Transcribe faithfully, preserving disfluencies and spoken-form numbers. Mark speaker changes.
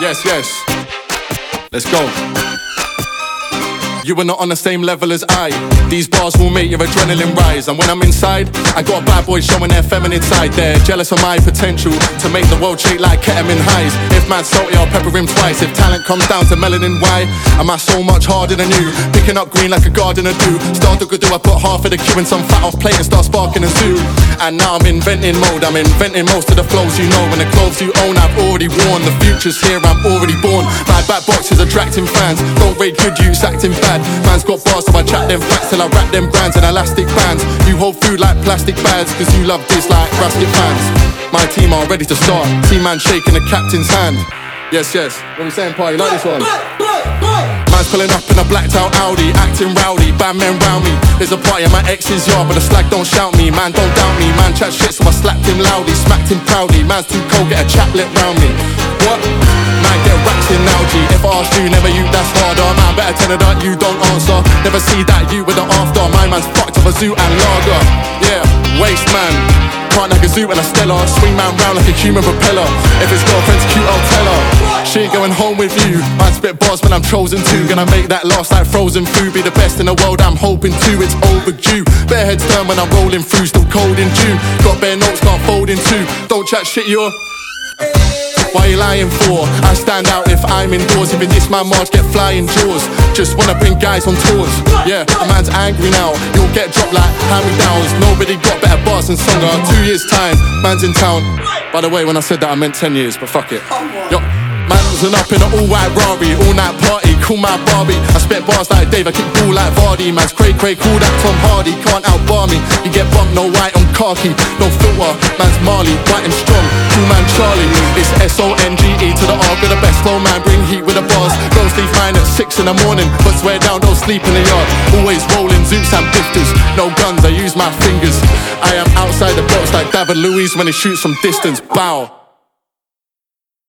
Speaker 1: Yes, yes. Let's go. You are not on the same level as I. These bars will make your adrenaline rise. And when I'm inside, I got a bad boy showing their feminine side. They're jealous of my potential to make the world shake like ketamine highs. If man's salty, I'll pepper him twice. If talent comes down to melanin, why am I so much harder than you? Picking up green like a gardener do. Start to do, I put half of the cue in some fat off plate and start sparking a zoo. And now I'm inventing mode. I'm inventing most of the flows you know. And the clothes you own, I've already worn. The future's here, I'm already born. My back box is attracting fans. Don't rate good use, acting bad. Man's got bars, so I chat them facts till I wrap them brands in elastic bands. You hold food like plastic bags, cause you love this like basket fans. My team are ready to start. See man shaking the captain's hand. Yes, yes. What are we saying, party? Like this one? Man's pulling up in a blacked out Audi, acting rowdy, bad men round me. There's a party at my ex's yard, but the slag don't shout me. Man don't doubt me, man chat shit, so I slapped him loudly, smacked him proudly. Man's too cold, get a chaplet round me. What? Man get racks in Algie. If I ask you, never you, that's harder. Man better tell her that you don't answer. Never see that you with the after. My man's fucked up a zoo and lager. Yeah, waste man. Can't like a zoo and a Stella. Swing man round like a human propeller. If his girlfriend's cute, I'll tell her. She ain't going home with you. I spit bars when I'm chosen to. Gonna make that last like frozen food. Be the best in the world, I'm hoping to. It's overdue. Bare heads turn when I'm rolling through. Still cold in June. Got bare notes, can't fold in two. Don't chat shit, you're... Why you lying for? I stand out if I'm indoors. Even this man March get flying jaws. Just wanna bring guys on tours. Yeah, the man's angry now. You'll get dropped like hand-me-downs. Nobody got better bars than Songa. Two years time, man's in town. By the way, when I said that I meant ten years, but fuck it. Yo, man's up in an all-white Rari, all-night party, call my Barbie. I spit bars like Dave, I kick ball like Vardy. Man's cray cray, call that Tom Hardy. Can't outbar me, you get bumped, no white on khaki. No filter, man's Marley, white and strong. Cool man Charlie, it's S O N G E to the R. With the best flow man, bring heat with the bars. Don't sleep fine at six in the morning, but swear down, don't sleep in the yard. Always rolling Zeus and bifters, no guns, I use my fingers. I am outside the box like David Luiz when he shoots from distance, bow.